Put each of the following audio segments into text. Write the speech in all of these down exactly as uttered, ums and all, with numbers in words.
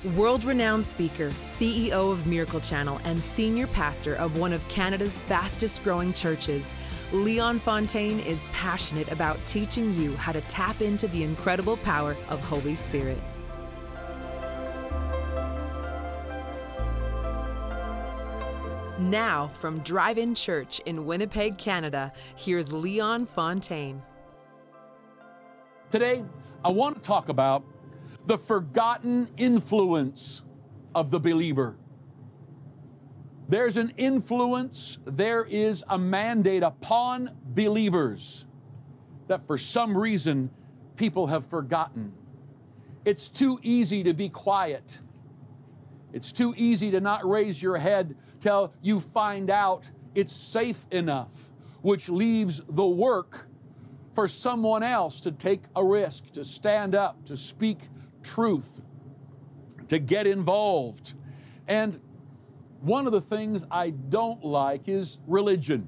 World-renowned speaker, C E O of Miracle Channel, and senior pastor of one of Canada's fastest-growing churches, Leon Fontaine is passionate about teaching you how to tap into the incredible power of Holy Spirit. Now, from Drive-In Church in Winnipeg, Canada, here's Leon Fontaine. Today, I want to talk about the forgotten influence of the believer. There's an influence, there is a mandate upon believers that for some reason people have forgotten. It's too easy to be quiet. It's too easy to not raise your head till you find out it's safe enough, which leaves the work for someone else to take a risk, to stand up, to speak truth, to get involved. And one of the things I don't like is religion.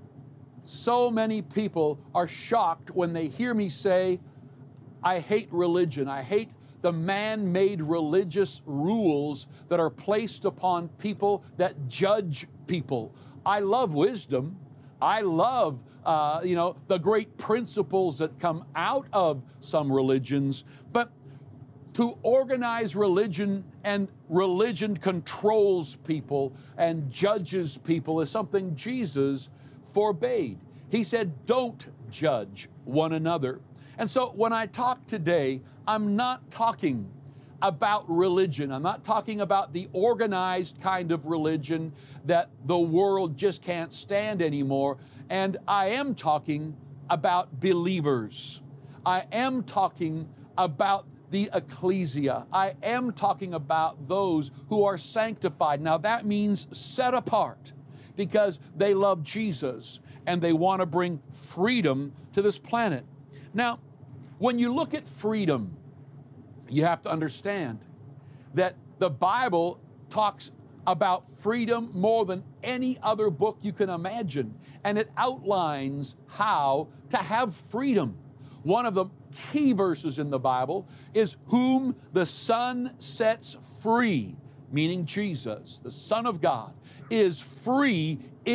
So many people are shocked when they hear me say, I hate religion. I hate the man-made religious rules that are placed upon people that judge people. I love wisdom. I love, uh, you know, the great principles that come out of some religions, but to organize religion and religion controls people and judges people is something Jesus forbade. He said, don't judge one another. And so when I talk today, I'm not talking about religion. I'm not talking about the organized kind of religion that the world just can't stand anymore. And I am talking about believers. I am talking about the ecclesia. I am talking about those who are sanctified. Now that means set apart because they love Jesus and they want to bring freedom to this planet. Now, when you look at freedom, you have to understand that the Bible talks about freedom more than any other book you can imagine, and it outlines how to have freedom. One of the key verses in the Bible is whom the Son sets free, meaning Jesus, the Son of God, is free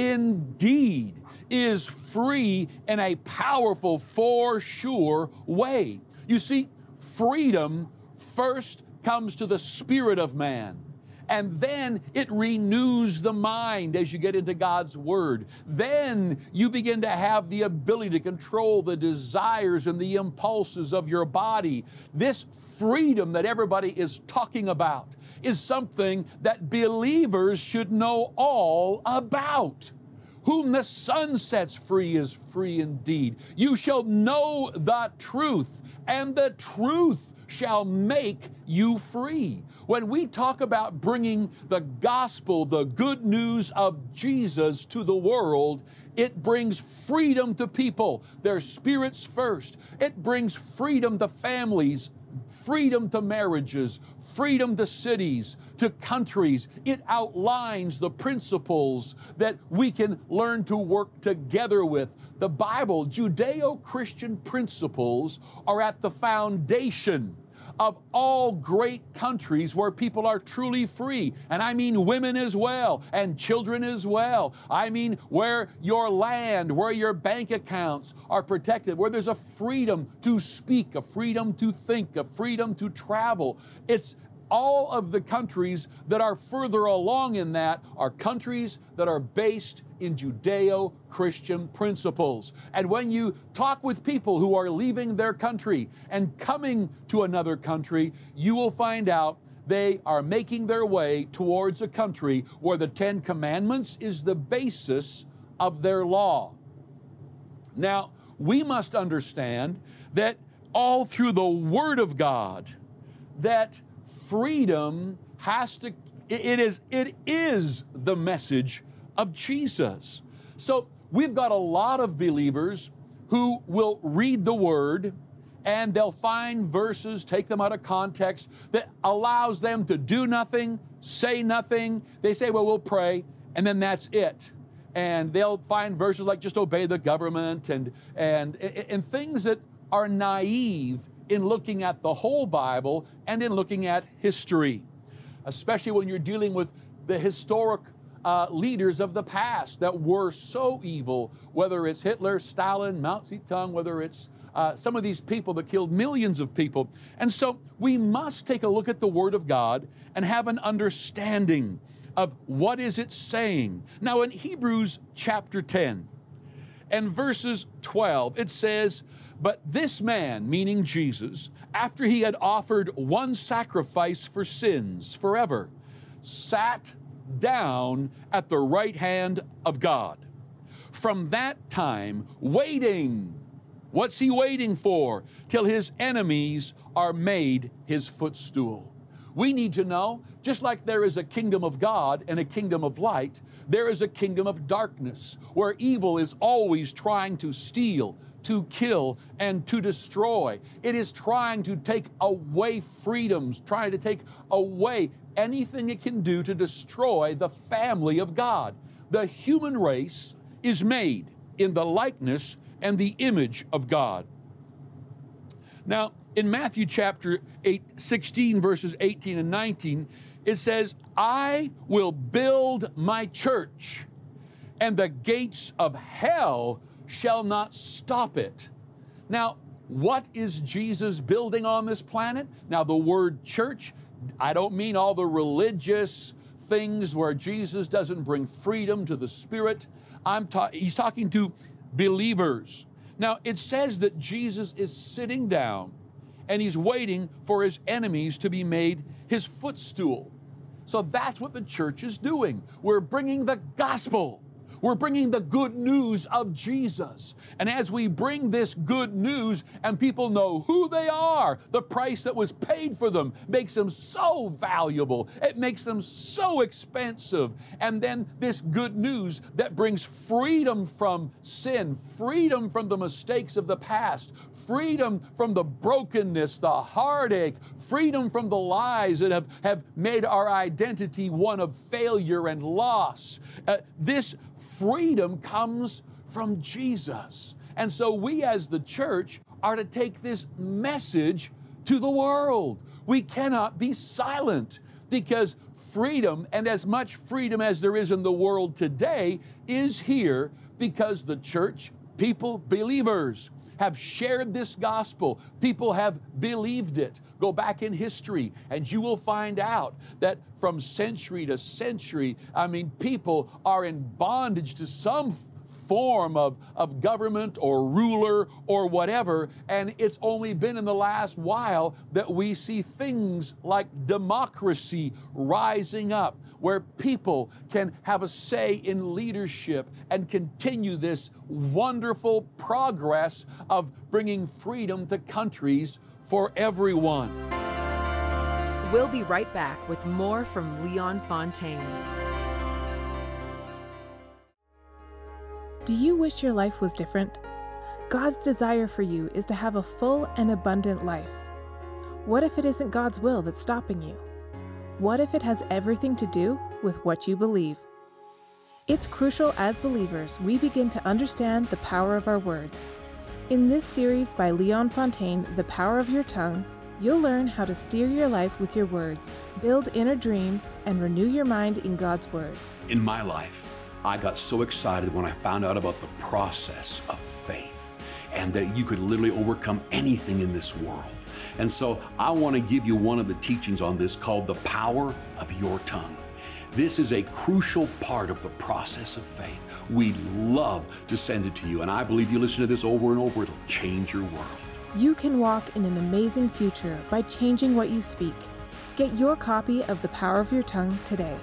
indeed, is free in a powerful, for sure way. You see, freedom first comes to the spirit of man, and then it renews the mind as you get into God's Word. Then you begin to have the ability to control the desires and the impulses of your body. This freedom that everybody is talking about is something that believers should know all about. Whom the Son sets free is free indeed. You shall know the truth, and the truth shall make you free. When we talk about bringing the gospel, the good news of Jesus to the world, it brings freedom to people, their spirits first. It brings freedom to families, freedom to marriages, freedom to cities, to countries. It outlines the principles that we can learn to work together with. The Bible, Judeo-Christian principles, are at the foundation of all great countries where people are truly free. And I mean women as well, and children as well. I mean where your land, where your bank accounts are protected, where there's a freedom to speak, a freedom to think, a freedom to travel. It's all of the countries that are further along in that are countries that are based in Judeo-Christian principles. And when you talk with people who are leaving their country and coming to another country, you will find out they are making their way towards a country where the Ten Commandments is the basis of their law. Now, we must understand that all through the Word of God, that freedom has to, it is, it is the message of Jesus. So we've got a lot of believers who will read the Word and they'll find verses, take them out of context, that allows them to do nothing, say nothing. They say, well, we'll pray, and then that's it. And they'll find verses like just obey the government and, and, and things that are naive in looking at the whole Bible and in looking at history. especially when you're dealing with the historic uh, leaders of the past that were so evil, whether it's Hitler, Stalin, Mao Zedong, whether it's uh, some of these people that killed millions of people. And so we must take a look at the Word of God and have an understanding of what is it saying. Now in Hebrews chapter ten and verses twelve, it says, "But this man," meaning Jesus, "after he had offered one sacrifice for sins forever, sat down at the right hand of God. From that time, waiting." What's he waiting for? "Till his enemies are made his footstool." We need to know, just like there is a kingdom of God and a kingdom of light, there is a kingdom of darkness where evil is always trying to steal, to kill, and to destroy. It is trying to take away freedoms, trying to take away anything it can do to destroy the family of God. The human race is made in the likeness and the image of God. Now, in Matthew chapter eight, sixteen, verses eighteen and nineteen, it says, "I will build my church, and the gates of hell shall not stop it." Now, what is Jesus building on this planet? Now, the word church, I don't mean all the religious things where Jesus doesn't bring freedom to the spirit. I'm ta- he's talking to believers. Now, it says that Jesus is sitting down and he's waiting for his enemies to be made his footstool. So that's what the church is doing. We're bringing the gospel. We're bringing the good news of Jesus. And as we bring this good news and people know who they are, the price that was paid for them makes them so valuable. It makes them so expensive. And then this good news that brings freedom from sin, freedom from the mistakes of the past, freedom from the brokenness, the heartache, freedom from the lies that have, have made our identity one of failure and loss. Uh, this freedom comes from Jesus. And so we as the church are to take this message to the world. We cannot be silent because freedom, and as much freedom as there is in the world today, is here because the church, people, believers, have shared this gospel. People have believed it. Go back in history and you will find out that from century to century, I mean, people are in bondage to some form of, of government or ruler or whatever, and it's only been in the last while that we see things like democracy rising up, where people can have a say in leadership and continue this wonderful progress of bringing freedom to countries for everyone. We'll be right back with more from Leon Fontaine. Do you wish your life was different? God's desire for you is to have a full and abundant life. What if it isn't God's will that's stopping you? What if it has everything to do with what you believe? It's crucial as believers we begin to understand the power of our words. In this series by Leon Fontaine, The Power of Your Tongue, you'll learn how to steer your life with your words, build inner dreams, and renew your mind in God's Word. In my life, I got so excited when I found out about the process of faith and that you could literally overcome anything in this world. And so I want to give you one of the teachings on this called The Power of Your Tongue. This is a crucial part of the process of faith. We'd love to send it to you, and I believe you listen to this over and over, it'll change your world. You can walk in an amazing future by changing what you speak. Get your copy of The Power of Your Tongue today.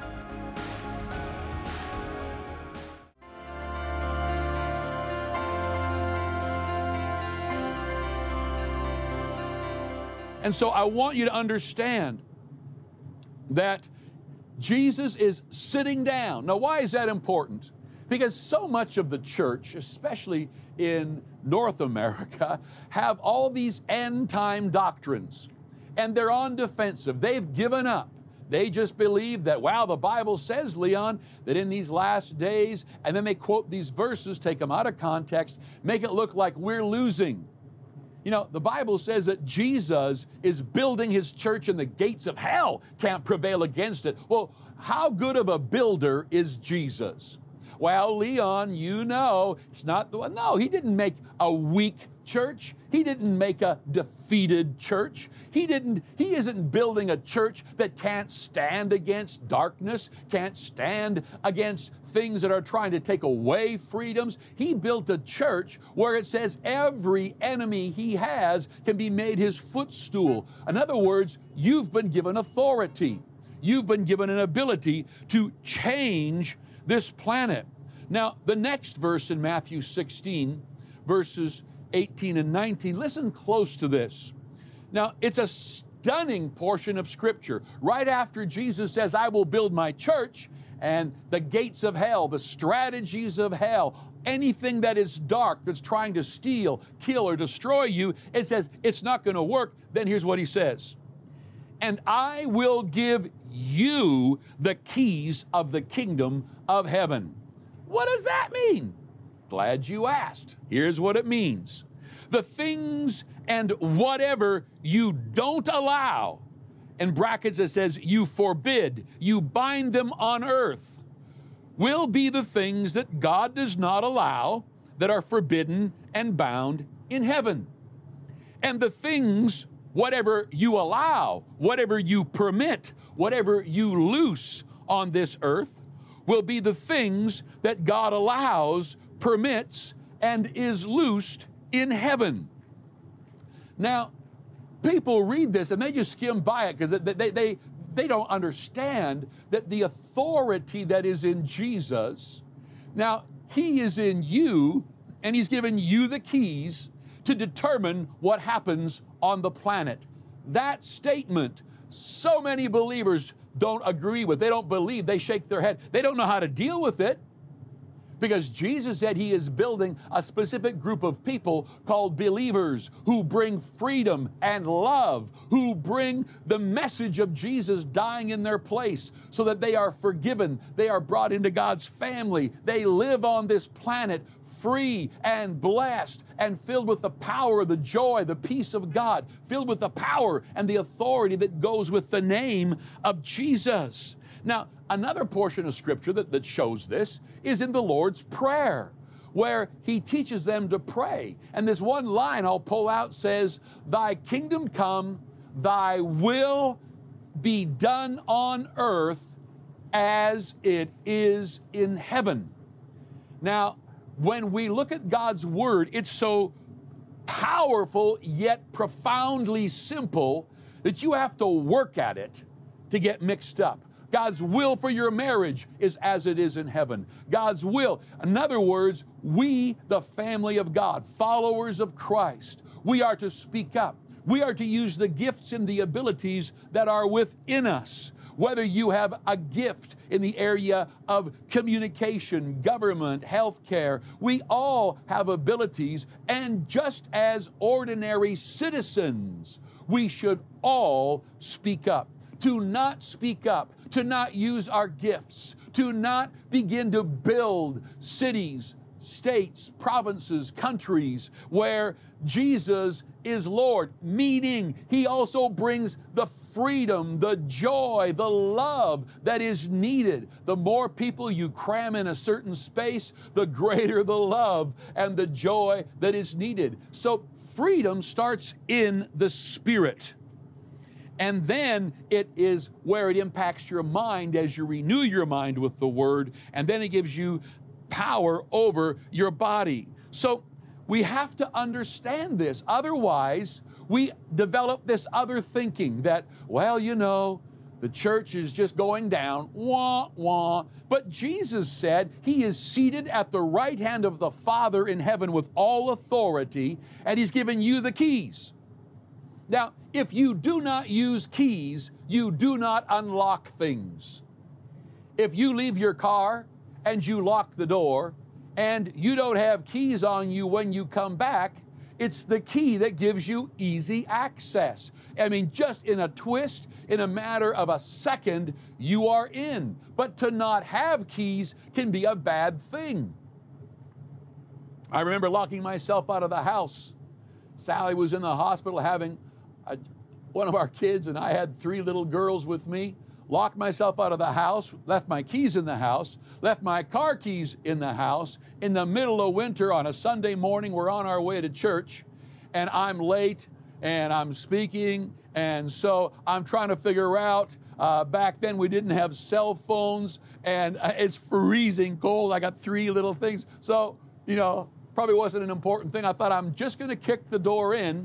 And so I want you to understand that Jesus is sitting down. Now, why is that important? Because so much of the church, especially in North America, have all these end-time doctrines, and they're on defensive. They've given up. They just believe that, wow, the Bible says, Leon, that in these last days, and then they quote these verses, take them out of context, make it look like we're losing. You know, the Bible says that Jesus is building his church and the gates of hell can't prevail against it. Well, how good of a builder is Jesus? Well, Leon, you know, it's not the one. No, he didn't make a weak church. He didn't make a defeated church. He didn't, he isn't building a church that can't stand against darkness, can't stand against things that are trying to take away freedoms. He built a church where it says every enemy he has can be made his footstool. In other words, you've been given authority. You've been given an ability to change this planet. Now, the next verse in Matthew sixteen, verses eighteen and nineteen, listen close to this. Now, it's a stunning portion of Scripture. Right after Jesus says, I will build my church, and the gates of hell, the strategies of hell, anything that is dark, that's trying to steal, kill, or destroy you, it says it's not going to work. Then here's what he says. And I will give you the keys of the kingdom of heaven. What does that mean? Glad you asked. Here's what it means. The things and whatever you don't allow, in brackets it says you forbid, you bind them on earth, will be the things that God does not allow, that are forbidden and bound in heaven. And the things, whatever you allow, whatever you permit, whatever you loose on this earth, will be the things that God allows, permits, and is loosed in heaven. Now, people read this and they just skim by it because they, they, they, they don't understand that the authority that is in Jesus, now, he is in you and he's given you the keys to determine what happens on the planet. That statement, so many believers don't agree with. They don't believe. They shake their head. They don't know how to deal with it because Jesus said he is building a specific group of people called believers who bring freedom and love, who bring the message of Jesus dying in their place so that they are forgiven. They are brought into God's family. They live on this planet free and blessed and filled with the power, the joy, the peace of God, filled with the power and the authority that goes with the name of Jesus. Now, another portion of Scripture that, that shows this is in the Lord's Prayer, where he teaches them to pray. And this one line I'll pull out says, thy kingdom come, thy will be done on earth as it is in heaven. Now, when we look at God's Word, it's so powerful yet profoundly simple that you have to work at it to get mixed up. God's will for your marriage is as it is in heaven. God's will, in other words, we, the family of God, followers of Christ, we are to speak up. We are to use the gifts and the abilities that are within us. Whether you have a gift in the area of communication, government, healthcare, we all have abilities, and just as ordinary citizens, we should all speak up. To not speak up, to not use our gifts, to not begin to build cities, states, provinces, countries where Jesus is Lord, meaning he also brings the freedom, the joy, the love that is needed. The more people you cram in a certain space, the greater the love and the joy that is needed. So freedom starts in the spirit. And then it is where it impacts your mind as you renew your mind with the Word, and then it gives you power over your body. So we have to understand this. Otherwise, we develop this other thinking that, well, you know, the church is just going down, wah, wah. But Jesus said he is seated at the right hand of the Father in heaven with all authority, and he's given you the keys. Now, if you do not use keys, you do not unlock things. If you leave your car and you lock the door and you don't have keys on you when you come back, it's the key that gives you easy access. I mean, just in a twist, in a matter of a second, you are in. But to not have keys can be a bad thing. I remember locking myself out of the house Sally was in the hospital having a, one of our kids, and I had three little girls with me. Locked myself out of the house, left my keys in the house, left my car keys in the house. In the middle of winter on a Sunday morning, we're on our way to church, and I'm late, and I'm speaking, and so I'm trying to figure out, uh, back then we didn't have cell phones, and it's freezing cold. I got three little things. So, you know, probably wasn't an important thing. I thought I'm just going to kick the door in,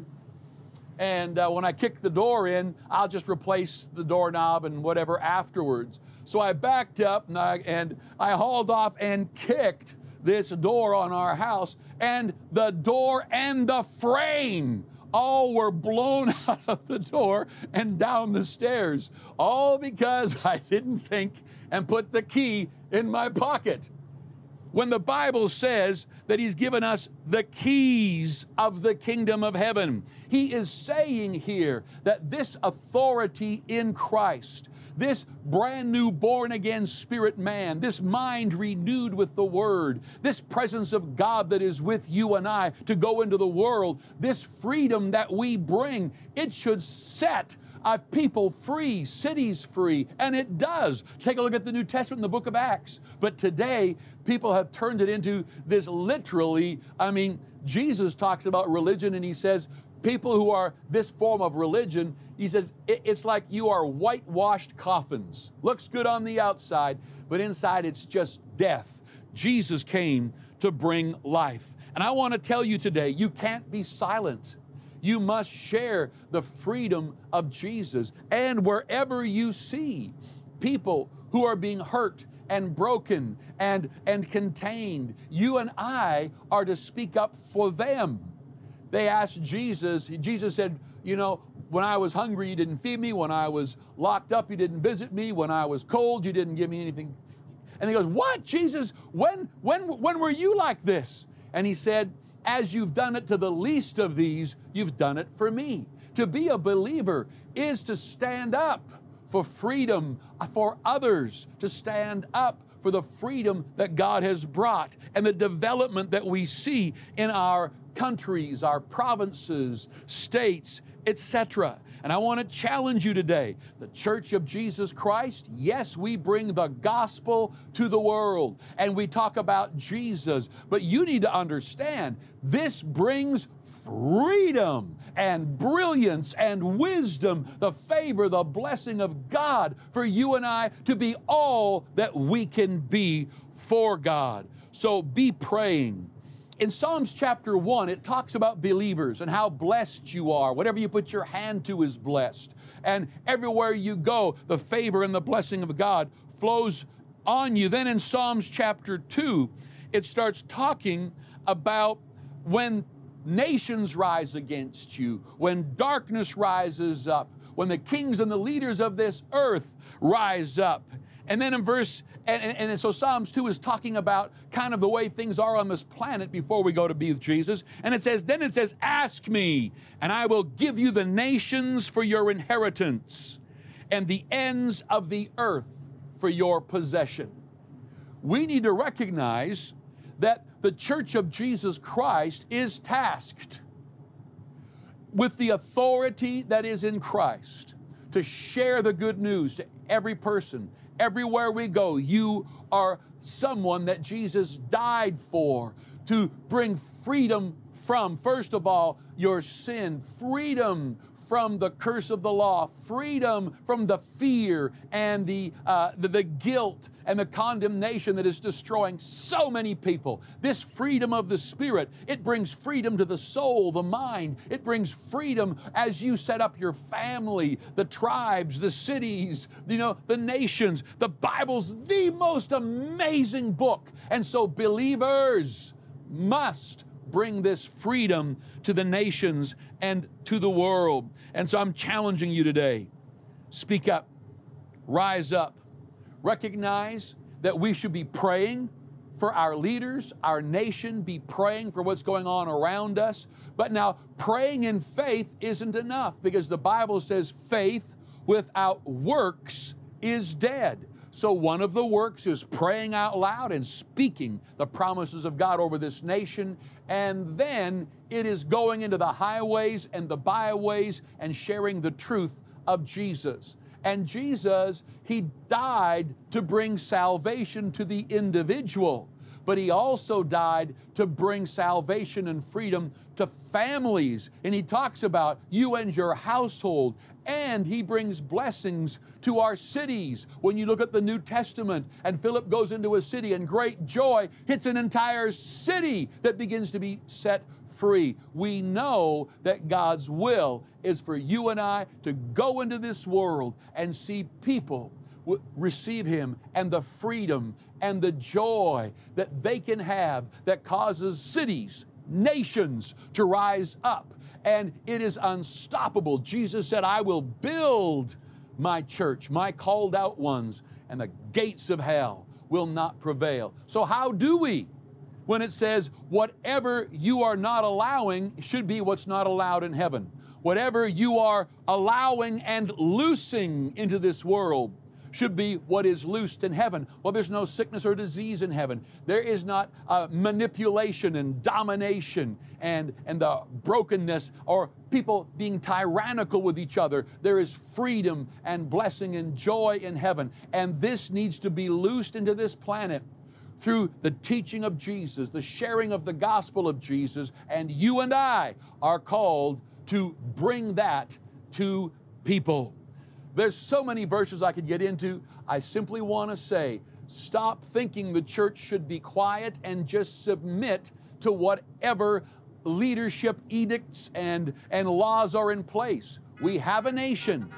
and uh, when I kick the door in, I'll just replace the doorknob and whatever afterwards. So I backed up and I, and I hauled off and kicked this door on our house, and the door and the frame all were blown out of the door and down the stairs, all because I didn't think and put the key in my pocket. When the Bible says that He's given us the keys of the kingdom of heaven, He is saying here that this authority in Christ, this brand new born again spirit man, this mind renewed with the Word, this presence of God that is with you and I to go into the world, this freedom that we bring, it should set Uh, people free, cities free, and it does. Take a look at the New Testament in the book of Acts. But today, people have turned it into this literally, I mean, Jesus talks about religion, and He says, people who are this form of religion, He says, it, it's like you are whitewashed coffins. Looks good on the outside, but inside it's just death. Jesus came to bring life. And I want to tell you today, you can't be silent. You must share the freedom of Jesus. And wherever you see people who are being hurt and broken and, and contained, you and I are to speak up for them. They asked Jesus, Jesus said, you know, when I was hungry, you didn't feed me. When I was locked up, you didn't visit me. When I was cold, you didn't give me anything. And he goes, what, Jesus? When, when, when were you like this? And He said, as you've done it to the least of these, you've done it for me. To be a believer is to stand up for freedom for others, to stand up for the freedom that God has brought and the development that we see in our countries, our provinces, states, et cetera. And I want to challenge you today. The Church of Jesus Christ, yes, we bring the gospel to the world and we talk about Jesus, but you need to understand this brings freedom and brilliance and wisdom, the favor, the blessing of God for you and I to be all that we can be for God. So be praying. In Psalms chapter one, it talks about believers and how blessed you are. Whatever you put your hand to is blessed. And everywhere you go, the favor and the blessing of God flows on you. Then in Psalms chapter two, it starts talking about when nations rise against you, when darkness rises up, when the kings and the leaders of this earth rise up. And then in verse, and, and, and so Psalms two is talking about kind of the way things are on this planet before we go to be with Jesus. And it says, then it says, ask me, and I will give you the nations for your inheritance, and the ends of the earth for your possession. We need to recognize that the Church of Jesus Christ is tasked with the authority that is in Christ to share the good news to every person. Everywhere we go, you are someone that Jesus died for, to bring freedom from, first of all, your sin, freedom from the curse of the law, freedom from the fear and the, uh, the, the guilt and the condemnation that is destroying so many people. This freedom of the Spirit, it brings freedom to the soul, the mind. It brings freedom as you set up your family, the tribes, the cities, you know, the nations. The Bible's the most amazing book. And so believers must bring this freedom to the nations and to the world. And so I'm challenging you today. Speak up. Rise up. Recognize that we should be praying for our leaders, our nation, be praying for what's going on around us. But now, praying in faith isn't enough, because the Bible says faith without works is dead. So one of the works is praying out loud and speaking the promises of God over this nation. And then it is going into the highways and the byways and sharing the truth of Jesus. And Jesus, He died to bring salvation to the individual, but He also died to bring salvation and freedom to families. And He talks about you and your household, and He brings blessings to our cities. When you look at the New Testament and Philip goes into a city and great joy hits an entire city that begins to be set free. We know that God's will is for you and I to go into this world and see people w- receive Him and the freedom and the joy that they can have that causes cities, nations to rise up. And it is unstoppable. Jesus said, I will build my church, my called out ones, and the gates of hell will not prevail. So how do we? When it says, whatever you are not allowing should be what's not allowed in heaven. Whatever you are allowing and loosing into this world should be what is loosed in heaven. Well, there's no sickness or disease in heaven. There is not uh, manipulation and domination and, and the brokenness or people being tyrannical with each other. There is freedom and blessing and joy in heaven. And this needs to be loosed into this planet through the teaching of Jesus, the sharing of the gospel of Jesus, and you and I are called to bring that to people. There's so many verses I could get into. I simply want to say, stop thinking the church should be quiet and just submit to whatever leadership edicts and, and laws are in place. We have a nation.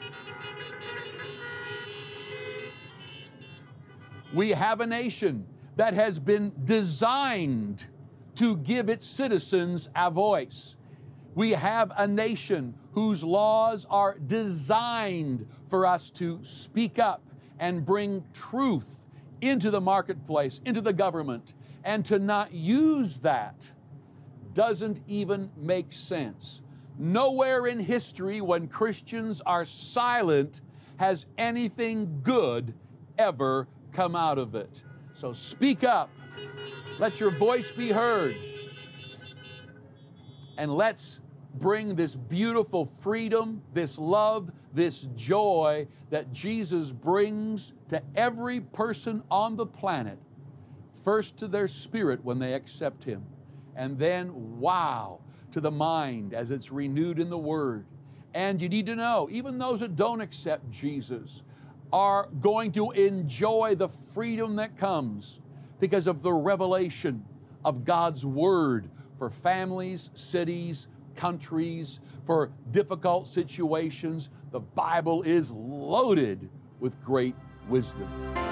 We have a nation that has been designed to give its citizens a voice. We have a nation whose laws are designed for us to speak up and bring truth into the marketplace, into the government, and to not use that doesn't even make sense. Nowhere in history when Christians are silent has anything good ever come out of it. So speak up. Let your voice be heard. And let's bring this beautiful freedom, this love, this joy that Jesus brings to every person on the planet, first to their spirit when they accept Him, and then, wow, to the mind as it's renewed in the Word. And you need to know, even those that don't accept Jesus are going to enjoy the freedom that comes because of the revelation of God's Word for families, cities, countries, for difficult situations. The Bible is loaded with great wisdom.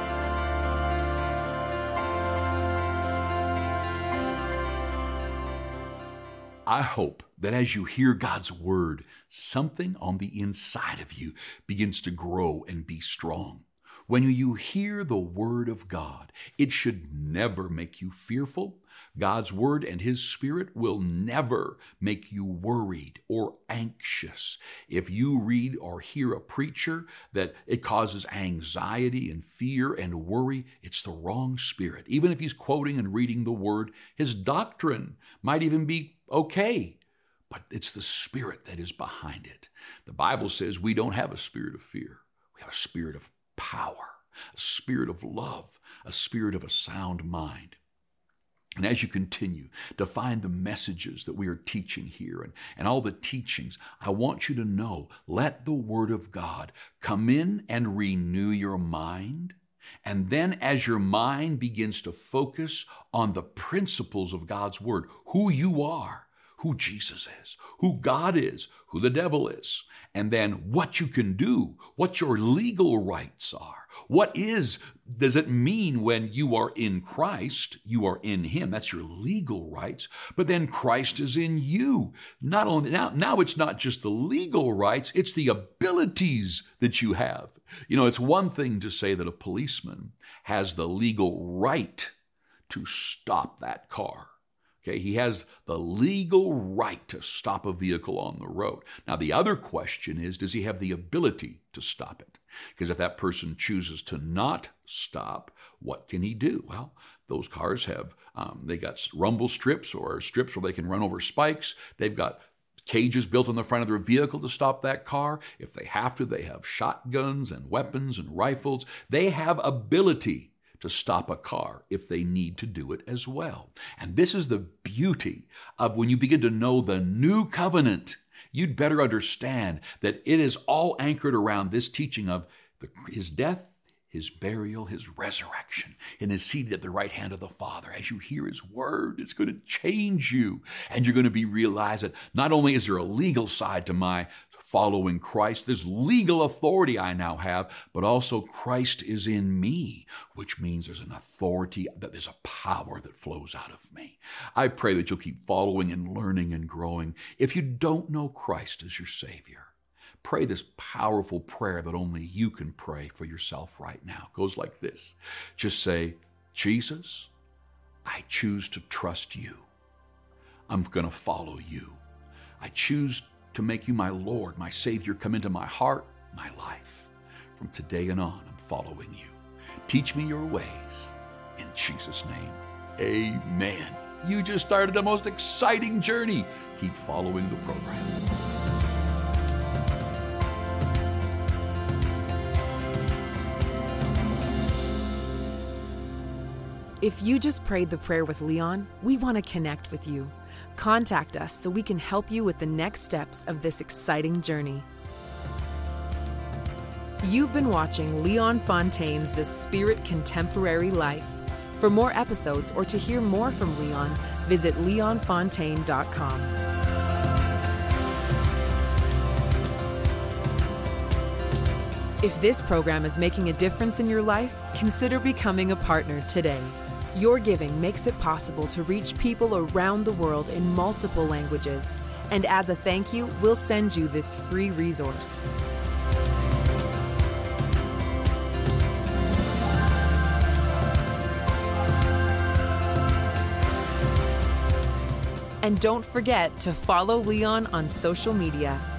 I hope that as you hear God's Word, something on the inside of you begins to grow and be strong. When you hear the Word of God, it should never make you fearful. God's Word and His Spirit will never make you worried or anxious. If you read or hear a preacher that it causes anxiety and fear and worry, it's the wrong spirit. Even if he's quoting and reading the Word, his doctrine might even be okay, but it's the Spirit that is behind it. The Bible says we don't have a spirit of fear. We have a spirit of power, a spirit of love, a spirit of a sound mind. And as you continue to find the messages that we are teaching here and, and all the teachings, I want you to know, let the Word of God come in and renew your mind. And then as your mind begins to focus on the principles of God's Word, who you are, who Jesus is, who God is, who the devil is, and then what you can do, what your legal rights are. What is, does it mean when you are in Christ, you are in Him? That's your legal rights. But then Christ is in you. Not only now, now it's not just the legal rights, it's the abilities that you have. You know, it's one thing to say that a policeman has the legal right to stop that car. Okay, he has the legal right to stop a vehicle on the road. Now, the other question is, does he have the ability to stop it? Because if that person chooses to not stop, what can he do? Well, those cars have, um, they got rumble strips or strips where they can run over spikes. They've got cages built on the front of their vehicle to stop that car. If they have to, they have shotguns and weapons and rifles. They have ability to stop a car if they need to do it as well. And this is the beauty of when you begin to know the new covenant. You'd better understand that it is all anchored around this teaching of the, his death, his burial, his resurrection, and his seated at the right hand of the Father. As you hear his word, it's going to change you. And you're going to be realize that not only is there a legal side to my following Christ, there's legal authority I now have, but also Christ is in me, which means there's an authority, that there's a power that flows out of me. I pray that you'll keep following and learning and growing. If you don't know Christ as your Savior, pray this powerful prayer that only you can pray for yourself right now. It goes like this. Just say, Jesus, I choose to trust you. I'm going to follow you. I choose to make you my Lord, my Savior. Come into my heart, my life. From today and on, I'm following you. Teach me your ways. In Jesus' name, amen. You just started the most exciting journey. Keep following the program. If you just prayed the prayer with Leon, we want to connect with you. Contact us so we can help you with the next steps of this exciting journey. You've been watching Leon Fontaine's The Spirit Contemporary Life. For more episodes or to hear more from Leon, visit leon fontaine dot com. If this program is making a difference in your life, consider becoming a partner today. Your giving makes it possible to reach people around the world in multiple languages. And as a thank you, we'll send you this free resource. And don't forget to follow Leon on social media.